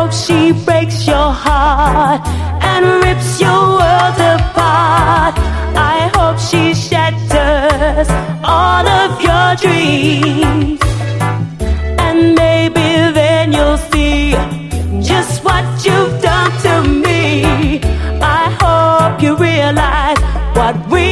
hope she breaks your heart and rips your world apart. I hope she shatters all of your dreams. And maybe then you'll see just what you've done to me. I hope you realize what we